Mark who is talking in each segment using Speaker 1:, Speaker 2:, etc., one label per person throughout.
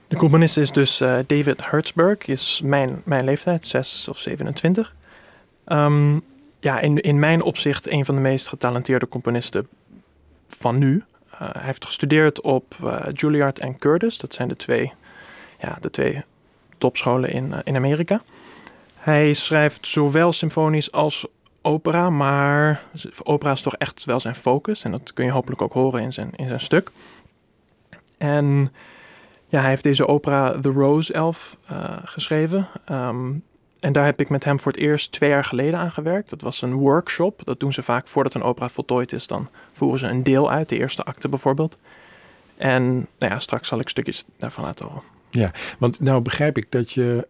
Speaker 1: De componist is dus David Hertzberg, is mijn leeftijd, 6 of 27. In mijn opzicht een van de meest getalenteerde componisten van nu. Hij heeft gestudeerd op Juilliard en Curtis. Dat zijn de twee topscholen in Amerika. Hij schrijft zowel symfonisch als opera, maar opera is toch echt wel zijn focus. En dat kun je hopelijk ook horen in zijn stuk. En ja, hij heeft deze opera The Rose Elf geschreven. En daar heb ik met hem voor het eerst 2 jaar geleden aan gewerkt. Dat was een workshop. Dat doen ze vaak voordat een opera voltooid is. Dan voeren ze een deel uit, de eerste acte bijvoorbeeld. En straks zal ik stukjes daarvan laten horen.
Speaker 2: Ja, want nou begrijp ik dat je...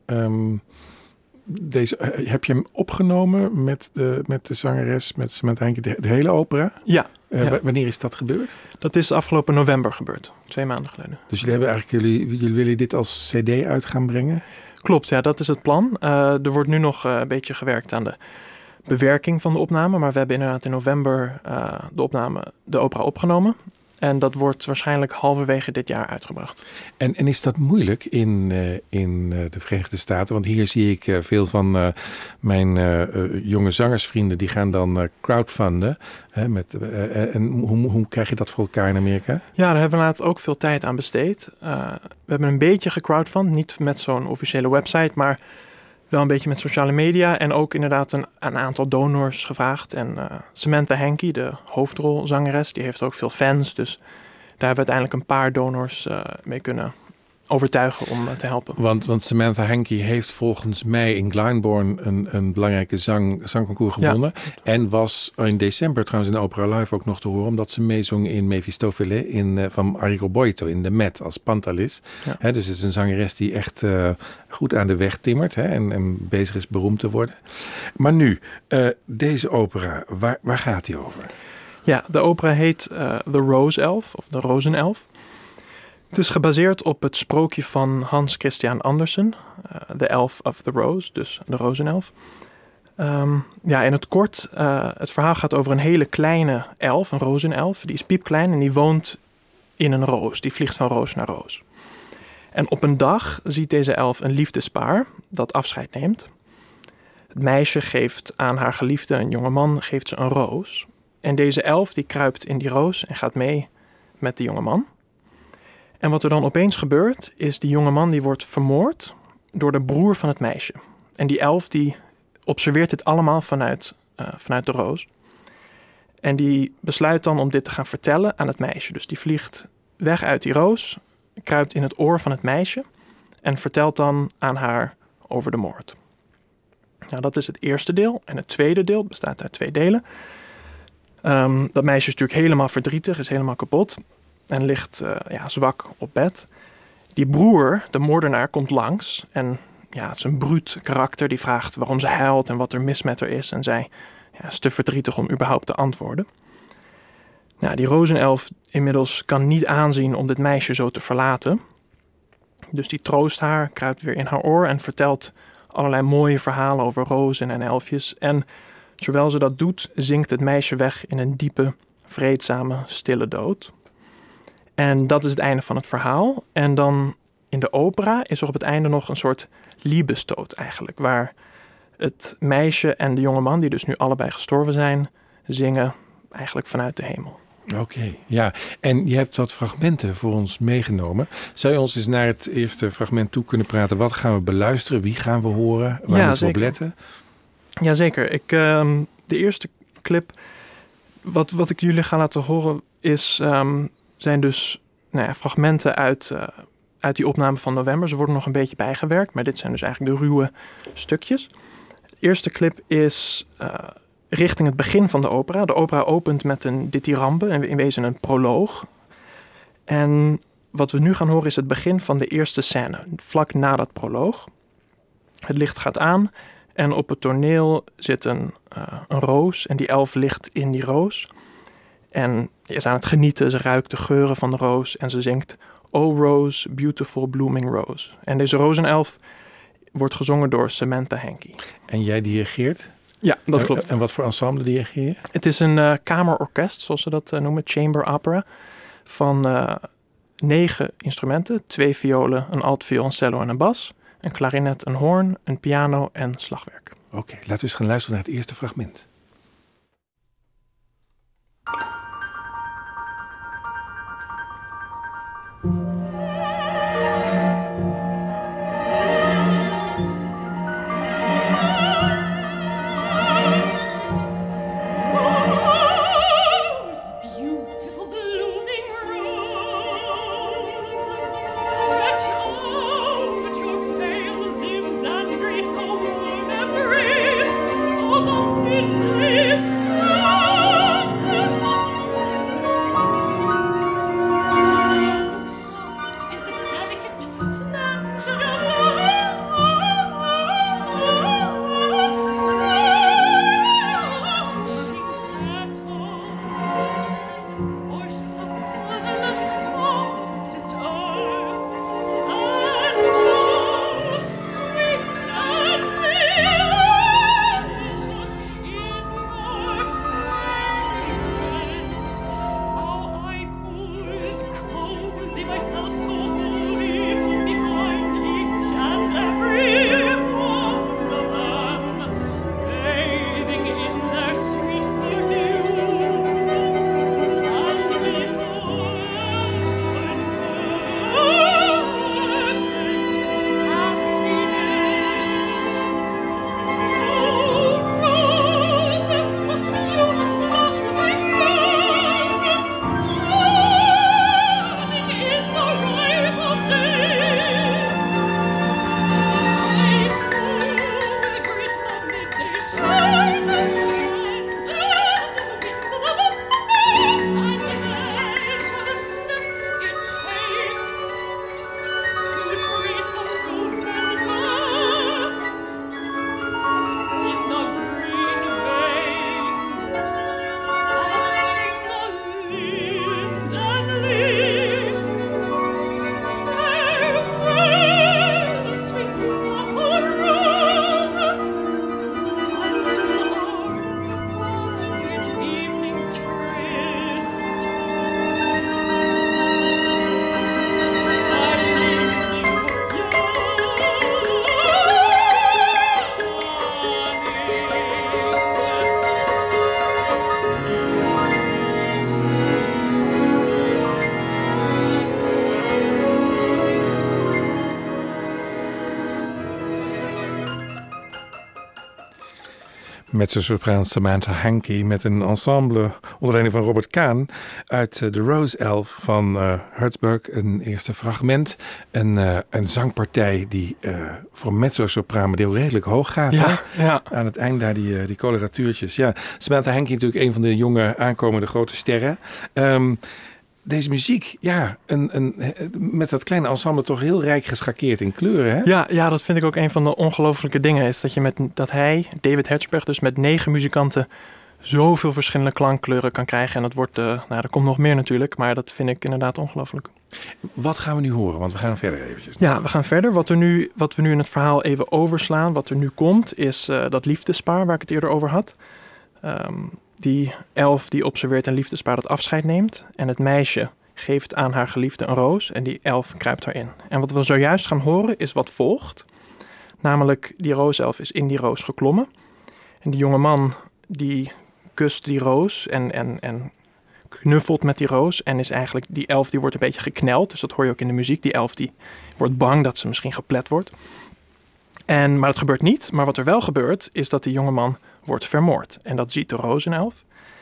Speaker 2: heb je hem opgenomen met de zangeres, met Samantha Henke, de hele opera?
Speaker 1: Ja.
Speaker 2: Wanneer is dat gebeurd?
Speaker 1: Dat is afgelopen november gebeurd, 2 maanden geleden.
Speaker 2: Dus jullie hebben eigenlijk jullie willen dit als cd uit gaan brengen?
Speaker 1: Klopt, ja, dat is het plan. Er wordt nu nog een beetje gewerkt aan de bewerking van de opname, maar we hebben inderdaad in november de opera opgenomen. En dat wordt waarschijnlijk halverwege dit jaar uitgebracht.
Speaker 2: En is dat moeilijk in de Verenigde Staten? Want hier zie ik veel van mijn jonge zangersvrienden, die gaan dan crowdfunden. En hoe krijg je dat voor elkaar in Amerika?
Speaker 1: Ja, daar hebben we inderdaad ook veel tijd aan besteed. We hebben een beetje gecrowdfund, niet met zo'n officiële website, maar wel een beetje met sociale media. En ook inderdaad een aantal donors gevraagd. En Samantha Henke, de hoofdrolzangeres, die heeft ook veel fans. Dus daar hebben we uiteindelijk een paar donors mee kunnen overtuigen om te helpen.
Speaker 2: Want Samantha Henke heeft volgens mij in Glyndebourne een belangrijke zangconcours gewonnen. Ja. En was in december trouwens in de Opera Live ook nog te horen, omdat ze meezong in Mefistofele van Arrigo Boito in de Met als Pantalis. Ja. Dus het is een zangeres die echt goed aan de weg timmert en bezig is beroemd te worden. Maar nu, deze opera, waar gaat die over?
Speaker 1: Ja, de opera heet The Rose Elf of De Rozenelf. Het is gebaseerd op het sprookje van Hans Christian Andersen, The Elf of the Rose, dus de rozenelf. In het kort, het verhaal gaat over een hele kleine elf, een rozenelf. Die is piepklein en die woont in een roos. Die vliegt van roos naar roos. En op een dag ziet deze elf een liefdespaar dat afscheid neemt. Het meisje geeft aan haar geliefde, een jongeman, geeft ze een roos. En deze elf die kruipt in die roos en gaat mee met de jongeman. En wat er dan opeens gebeurt, is die jongeman die wordt vermoord door de broer van het meisje. En die elf die observeert dit allemaal vanuit de roos. En die besluit dan om dit te gaan vertellen aan het meisje. Dus die vliegt weg uit die roos, kruipt in het oor van het meisje en vertelt dan aan haar over de moord. Nou, dat is het eerste deel. En het tweede deel bestaat uit 2 delen. Dat meisje is natuurlijk helemaal verdrietig, is helemaal kapot. En ligt zwak op bed. Die broer, de moordenaar, komt langs. En het is een bruut karakter. Die vraagt waarom ze huilt en wat er mis met haar is. En zij is te verdrietig om überhaupt te antwoorden. Nou, die rozenelf inmiddels kan niet aanzien om dit meisje zo te verlaten. Dus die troost haar, kruipt weer in haar oor en vertelt allerlei mooie verhalen over rozen en elfjes. En terwijl ze dat doet, zinkt het meisje weg in een diepe, vreedzame, stille dood. En dat is het einde van het verhaal. En dan in de opera is er op het einde nog een soort liebesdood eigenlijk. Waar het meisje en de jongeman, die dus nu allebei gestorven zijn, zingen eigenlijk vanuit de hemel.
Speaker 2: Oké, ja. En je hebt wat fragmenten voor ons meegenomen. Zou je ons eens naar het eerste fragment toe kunnen praten? Wat gaan we beluisteren? Wie gaan we horen? Waar moeten we op letten?
Speaker 1: Jazeker. De eerste clip, wat ik jullie ga laten horen, zijn dus fragmenten uit die opname van november. Ze worden nog een beetje bijgewerkt, maar dit zijn dus eigenlijk de ruwe stukjes. De eerste clip is richting het begin van de opera. De opera opent met een dithyrambe, in wezen een proloog. En wat we nu gaan horen is het begin van de eerste scène, vlak na dat proloog. Het licht gaat aan en op het toneel zit een roos en die elf ligt in die roos. En ze is aan het genieten, ze ruikt de geuren van de roos en ze zingt Oh Rose, beautiful blooming rose. En deze rozenelf wordt gezongen door Samantha Henke.
Speaker 2: En jij dirigeert?
Speaker 1: Ja, dat klopt.
Speaker 2: En wat voor ensemble dirigeer je?
Speaker 1: Het is een kamerorkest, zoals ze dat noemen, chamber opera, van 9 instrumenten. 2 violen, een altviool, een cello en een bas. Een klarinet, een hoorn, een piano en slagwerk.
Speaker 2: Oké, laten we eens gaan luisteren naar het eerste fragment. Mezzo-sopraan Samantha Hankey met een ensemble onder leiding van Robert Kahn uit de Rose Elf van Herzberg. Een eerste fragment, een zangpartij die voor mezzo-sopraan maar die redelijk hoog gaat.
Speaker 1: Ja, ja.
Speaker 2: Aan het eind daar die coloratuurtjes. Ja, Samantha Hankey natuurlijk een van de jonge aankomende grote sterren. Deze muziek, ja, met dat kleine ensemble toch heel rijk geschakeerd in kleuren, hè?
Speaker 1: Ja, dat vind ik ook een van de ongelofelijke dingen. Is dat hij, David Herzberg, dus met 9 muzikanten zoveel verschillende klankkleuren kan krijgen. En dat wordt, er komt nog meer natuurlijk, maar dat vind ik inderdaad ongelooflijk.
Speaker 2: Wat gaan we nu horen? Want we gaan verder eventjes.
Speaker 1: Ja, we gaan verder. Wat we nu in het verhaal even overslaan, wat er nu komt, is dat liefdespaar waar ik het eerder over had. Die elf die observeert een liefdespaar dat afscheid neemt. En het meisje geeft aan haar geliefde een roos en die elf kruipt erin. En wat we zojuist gaan horen is wat volgt. Namelijk, die rooself is in die roos geklommen. En die jonge man die kust die roos en knuffelt met die roos. En is eigenlijk, die elf die wordt een beetje gekneld. Dus dat hoor je ook in de muziek. Die elf die wordt bang dat ze misschien geplet wordt. Maar dat gebeurt niet. Maar wat er wel gebeurt is dat die jonge man wordt vermoord. En dat ziet de rozenelf.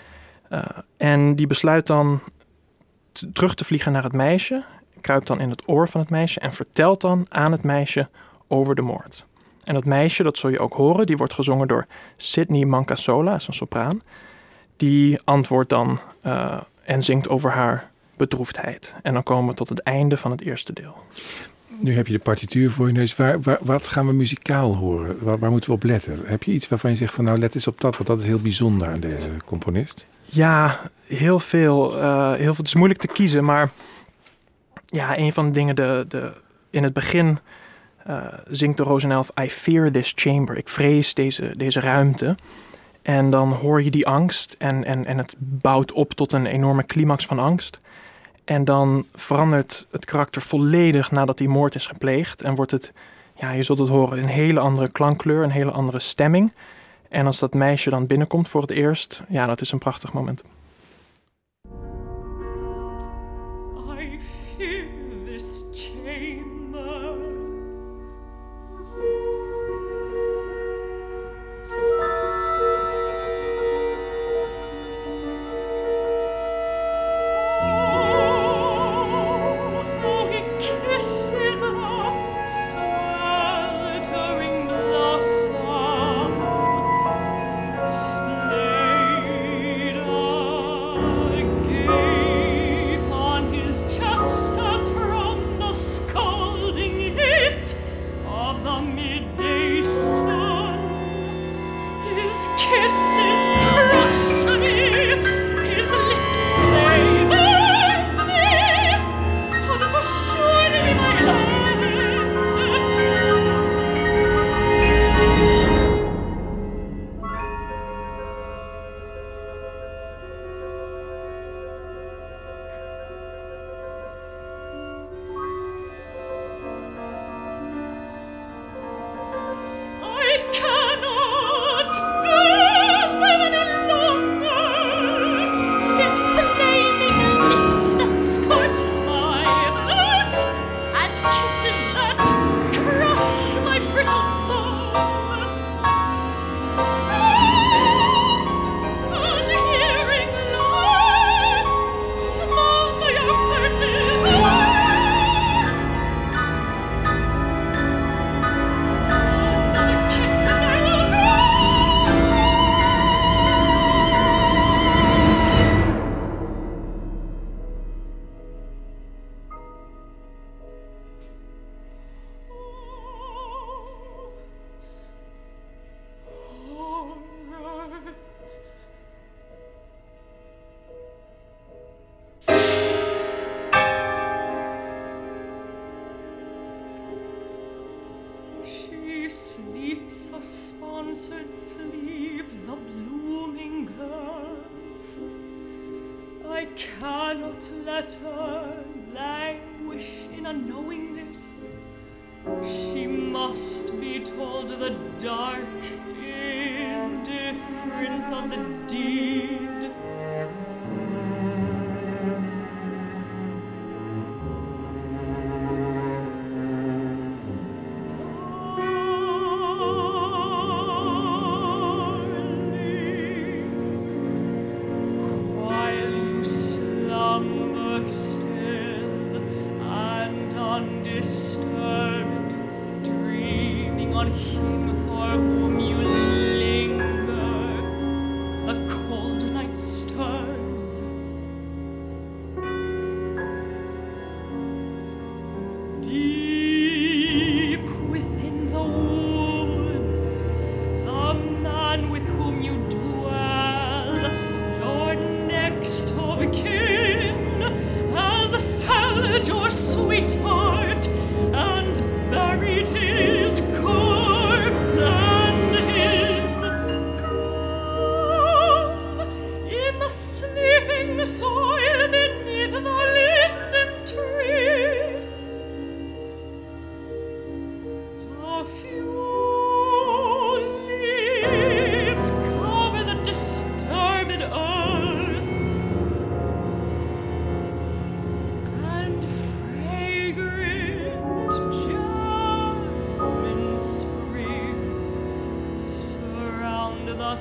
Speaker 1: En die besluit dan terug te vliegen naar het meisje. Kruipt dan in het oor van het meisje. En vertelt dan aan het meisje over de moord. En dat meisje, dat zul je ook horen. Die wordt gezongen door Sydney Mancasola. Dat is een sopraan. Die antwoordt dan en zingt over haar bedroefdheid. En dan komen we tot het einde van het eerste deel.
Speaker 2: Nu heb je de partituur voor je neus. Wat gaan we muzikaal horen? Waar moeten we op letten? Heb je iets waarvan je zegt van nou let eens op dat, want dat is heel bijzonder aan deze componist?
Speaker 1: Ja, heel veel. Het is moeilijk te kiezen, maar ja, een van de dingen, in het begin zingt de rozenelf I fear this chamber. Ik vrees deze ruimte. En dan hoor je die angst en het bouwt op tot een enorme climax van angst. En dan verandert het karakter volledig nadat die moord is gepleegd. En wordt het, ja, je zult het horen, een hele andere klankkleur, een hele andere stemming. En als dat meisje dan binnenkomt voor het eerst, ja, dat is een prachtig moment.
Speaker 3: I fear this chamber. Oh, he kisses the sweltering blossom, splayed agape on his chest as from the scalding heat of the midday sun. His kisses crush me, his lips they burn me. Oh, this was surely my end. I cannot bear them any longer. His flaming lips that scorch my flesh, and kisses that crush my brittle bones. Stop, unhearing love, small your furtive eye. Another kiss and I will go. Horror. She sleeps a sponsored sleep, the blooming girl. I cannot let her languish in unknowingness. She must be told the dark indifference of the deed. Darling, while you slumber still and undisturbed, dreaming on him for whom you linger, the cold night stirs. Deep within the woods, the man with whom you dwell, your next of kin, has felled your sweetheart and buried his corpse and his crown in the sleeping soil beneath the linden tree. A few leaves cover the disturbed earth, and fragrant jasmine sprigs surround the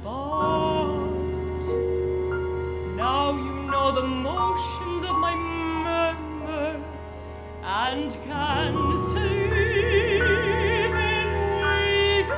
Speaker 3: spot. Now you know the motions of my murmur, and can sleep in waiting.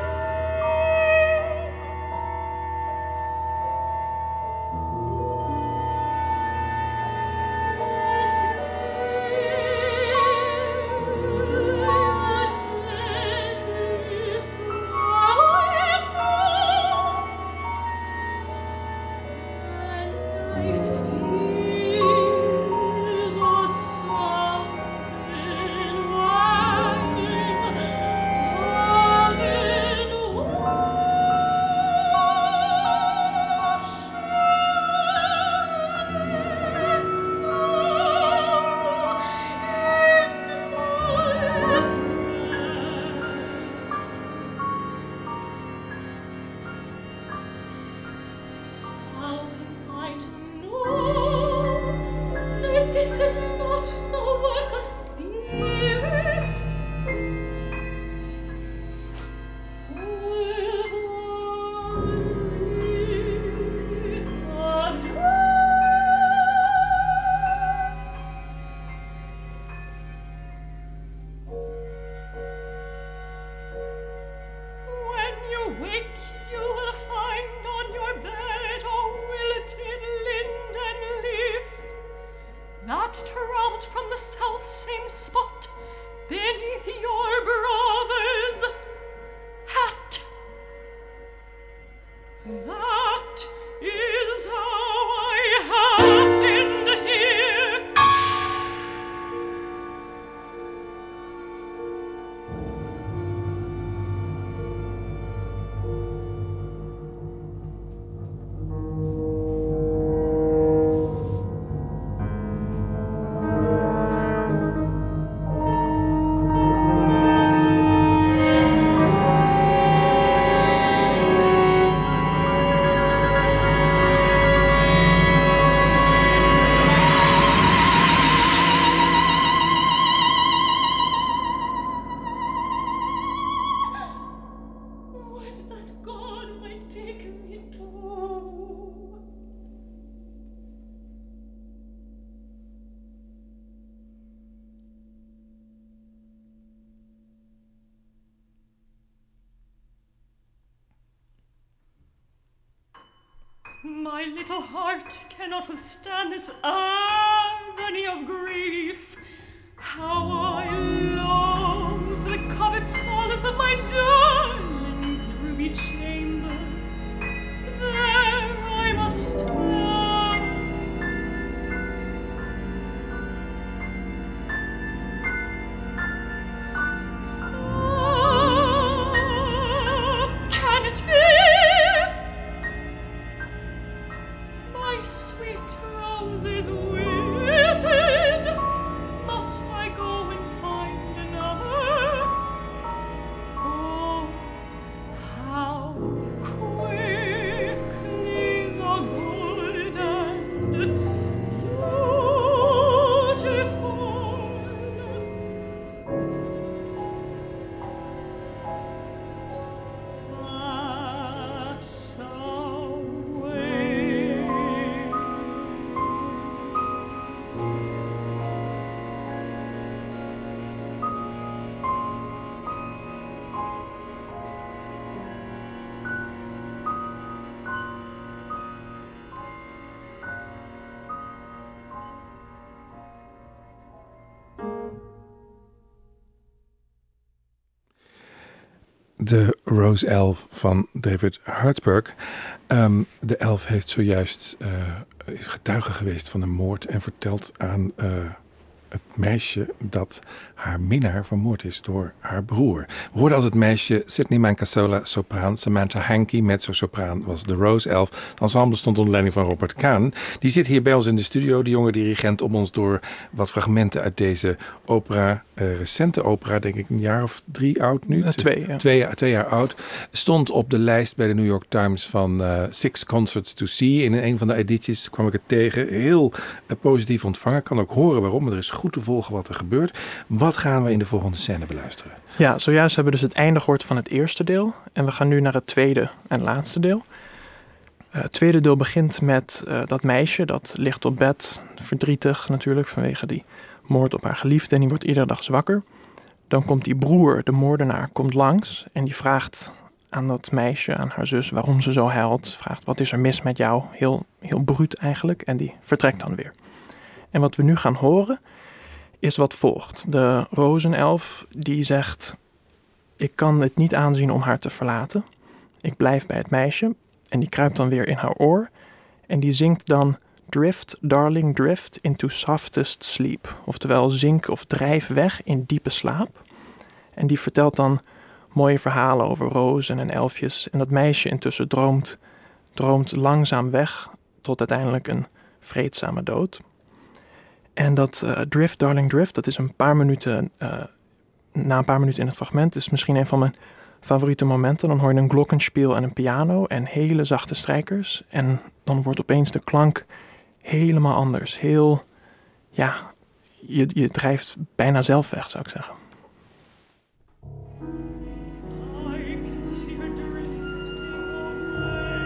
Speaker 3: I feel the something with your brother's hat. That is how I happened here. What that God might take me to. My little heart cannot withstand this agony of grief. How I long for the covered solace of my darling's ruby chamber. There I must stand. Ah, can it be? My sweet rose is wilted. Must I go and find another? Oh, how quickly the good and beautiful pass away.
Speaker 2: De Rose Elf van David Hertzberg. De elf heeft zojuist is getuige geweest van een moord en vertelt aan het meisje dat haar minnaar vermoord is door haar broer. We hoorden als het meisje Sydney Mancasola, sopraan, Samantha Hankey, mezzo-sopraan, was de Rose Elf. Het ensemble stond onder leiding van Robert Kahn. Die zit hier bij ons in de studio, de jonge dirigent, om ons door wat fragmenten uit deze opera, recente opera, denk ik een jaar of 3 oud nu?
Speaker 1: 2, ja.
Speaker 2: 2 jaar oud. Stond op de lijst bij de New York Times van 6 Concerts to See. In een van de edities kwam ik het tegen. Heel positief ontvangen. Kan ook horen waarom, maar er is goed te volgen wat er gebeurt. Wat gaan we in de volgende scène beluisteren?
Speaker 1: Ja, zojuist hebben we dus het einde gehoord van het eerste deel. En we gaan nu naar het tweede en laatste deel. Het tweede deel begint met dat meisje. Dat ligt op bed, verdrietig natuurlijk vanwege die moord op haar geliefde. En die wordt iedere dag zwakker. Dan komt die broer, de moordenaar, komt langs. En die vraagt aan dat meisje, aan haar zus, waarom ze zo huilt. Vraagt, wat is er mis met jou? Heel bruut eigenlijk. En die vertrekt dan weer. En wat we nu gaan horen is wat volgt. De rozenelf die zegt, ik kan het niet aanzien om haar te verlaten. Ik blijf bij het meisje. En die kruipt dan weer in haar oor. En die zingt dan, drift, darling, drift into softest sleep. Oftewel, zink of drijf weg in diepe slaap. En die vertelt dan mooie verhalen over rozen en elfjes. En dat meisje intussen droomt langzaam weg tot uiteindelijk een vreedzame dood. En dat drift, darling, drift, dat is na een paar minuten in het fragment, is misschien een van mijn favoriete momenten. Dan hoor je een glockenspiel en een piano en hele zachte strijkers. En dan wordt opeens de klank helemaal anders. Heel, ja, je drijft bijna zelf weg, zou ik zeggen.
Speaker 3: I can see her drifting away.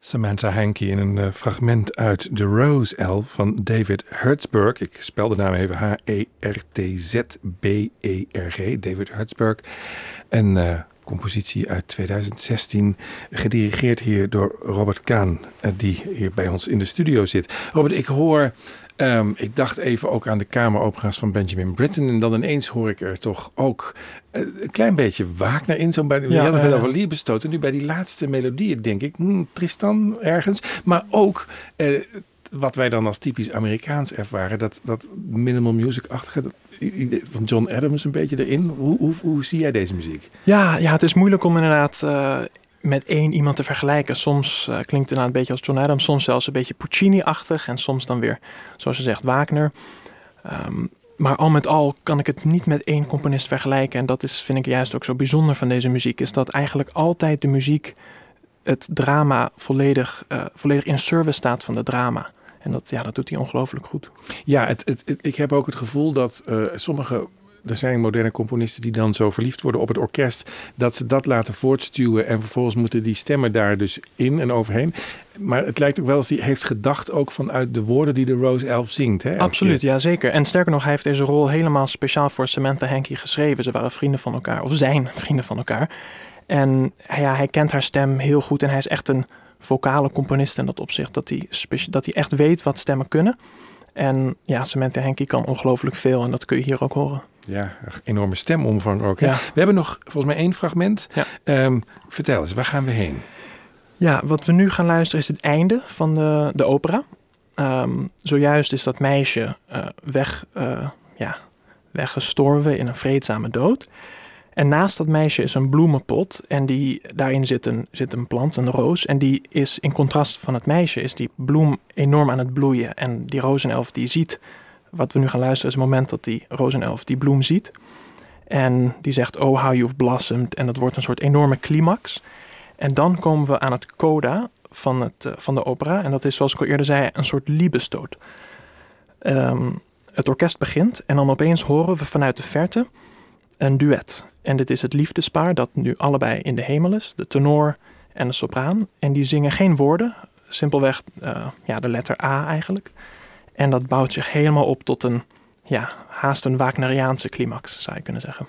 Speaker 2: Samantha Hankey in een fragment uit The Rose Elf van David Herzberg. Ik spel de naam even Hertzberg. David Herzberg. Een compositie uit 2016, gedirigeerd hier door Robert Kahn, die hier bij ons in de studio zit. Robert, ik hoor... ik dacht even ook aan de kameropera's van Benjamin Britten. En dan ineens hoor ik er toch ook een klein beetje Wagner in. Je had het over Liebestod. En nu bij die laatste melodieën denk ik, Tristan ergens. Maar ook wat wij dan als typisch Amerikaans ervaren. Dat minimal music-achtige van John Adams een beetje erin. Hoe zie jij deze muziek? Ja,
Speaker 1: het is moeilijk om inderdaad... met één iemand te vergelijken. Soms klinkt het inderdaad een beetje als John Adams, soms zelfs een beetje Puccini-achtig en soms dan weer, zoals je zegt, Wagner. Maar al met al kan ik het niet met één componist vergelijken. En dat vind ik juist ook zo bijzonder van deze muziek, is dat eigenlijk altijd de muziek het drama volledig in service staat van het drama. En dat doet hij ongelooflijk goed.
Speaker 2: Ja, ik heb ook het gevoel dat er zijn moderne componisten die dan zo verliefd worden op het orkest, dat ze dat laten voortstuwen en vervolgens moeten die stemmen daar dus in en overheen. Maar het lijkt ook wel als hij heeft gedacht ook vanuit de woorden die de Rose Elf zingt. Hè?
Speaker 1: Absoluut, ja zeker. En sterker nog, hij heeft deze rol helemaal speciaal voor Samantha Hankey geschreven. Ze waren vrienden van elkaar, of zijn vrienden van elkaar. En hij kent haar stem heel goed en hij is echt een vocale componist in dat opzicht. Dat hij echt weet wat stemmen kunnen. En ja, Samantha Hankey kan ongelooflijk veel en dat kun je hier ook horen.
Speaker 2: Ja, enorme stemomvang ook. Hè?
Speaker 1: Ja.
Speaker 2: We hebben nog volgens mij 1 fragment.
Speaker 1: Ja.
Speaker 2: Vertel eens, waar gaan we heen?
Speaker 1: Ja, wat we nu gaan luisteren is het einde van de opera. Zojuist is dat meisje weggestorven in een vreedzame dood. En naast dat meisje is een bloemenpot en daarin zit een plant, een roos. En die is in contrast van het meisje, is die bloem enorm aan het bloeien. En die rozenelf die ziet, wat we nu gaan luisteren is het moment dat die rozenelf die bloem ziet. En die zegt, oh how you've blossomed. En dat wordt een soort enorme climax. En dan komen we aan het coda van de opera. En dat is, zoals ik al eerder zei, een soort Liebestod. Het orkest begint en dan opeens horen we vanuit de verte een duet. En dit is het liefdespaar dat nu allebei in de hemel is. De tenor en de sopraan. En die zingen geen woorden. Simpelweg de letter A eigenlijk. En dat bouwt zich helemaal op tot haast een Wagneriaanse climax, zou je kunnen zeggen.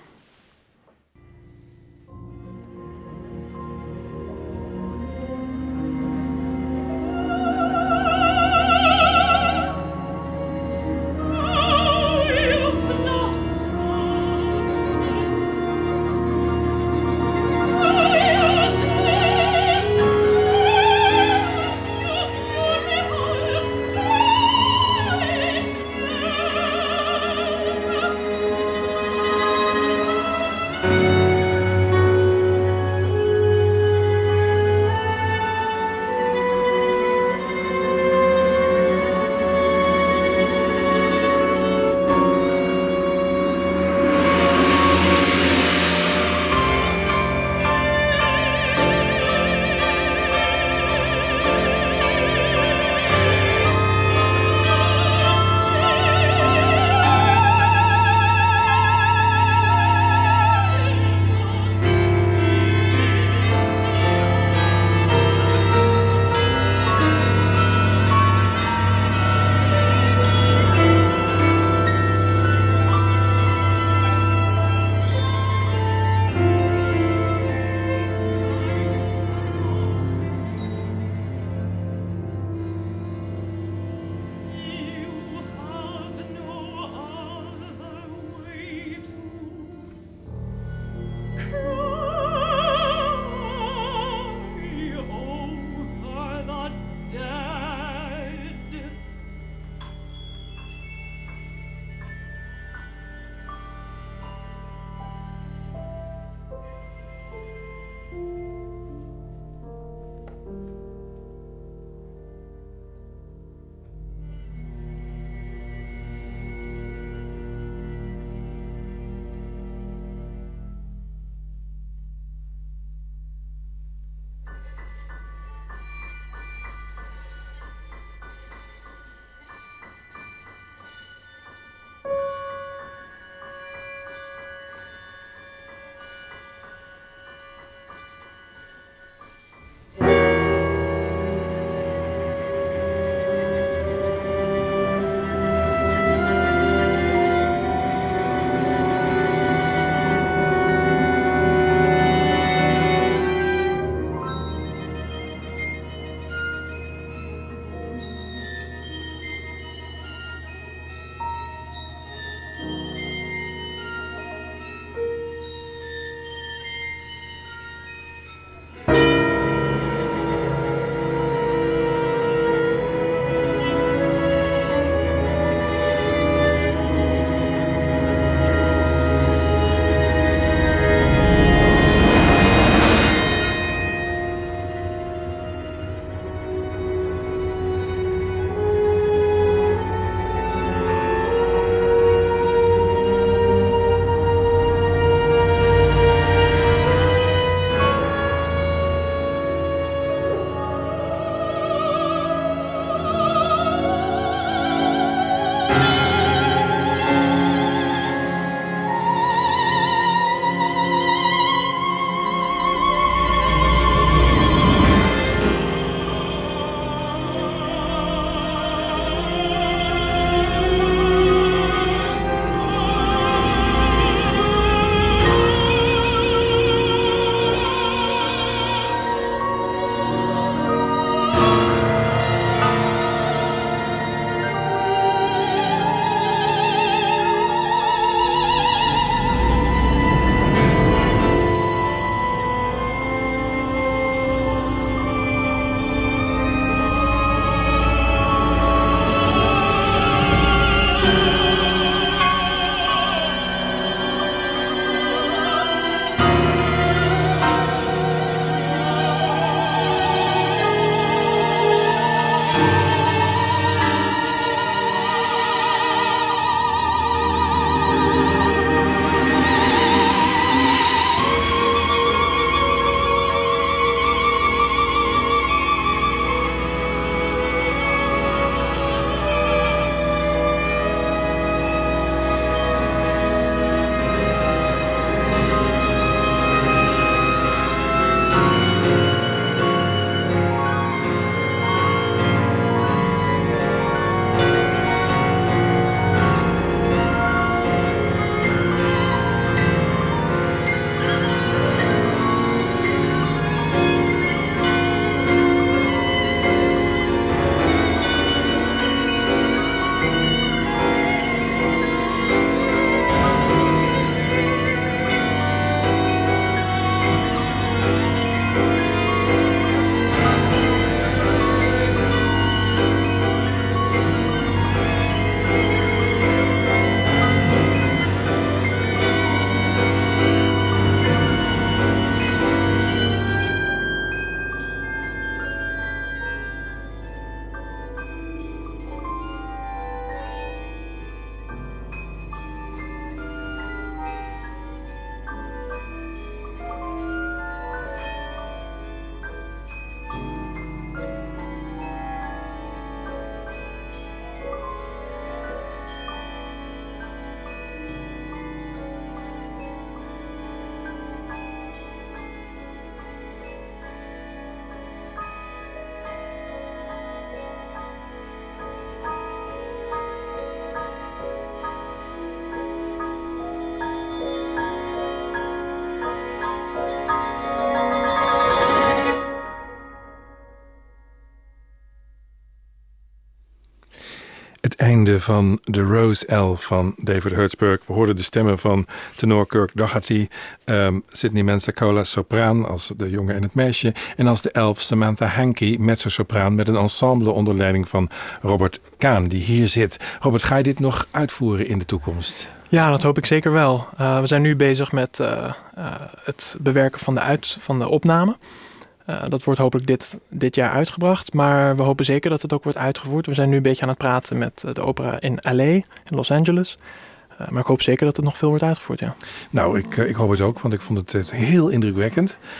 Speaker 2: Einde van The Rose Elf van David Hertzberg. We hoorden de stemmen van tenor Kirk Doherty, Sydney Mensacola, sopraan als de jongen en het meisje, en als de elf Samantha Hankey, mezzo-sopraan, met een ensemble onder leiding van Robert Kaan, die hier zit. Robert, ga je dit nog uitvoeren in de toekomst?
Speaker 1: Ja, dat hoop ik zeker wel. We zijn nu bezig met het bewerken van de opname. Dat wordt hopelijk dit jaar uitgebracht. Maar we hopen zeker dat het ook wordt uitgevoerd. We zijn nu een beetje aan het praten met de opera in LA, in Los Angeles. Maar ik hoop zeker dat het nog veel wordt uitgevoerd, ja.
Speaker 2: Nou, ik hoop het ook, want ik vond het heel indrukwekkend.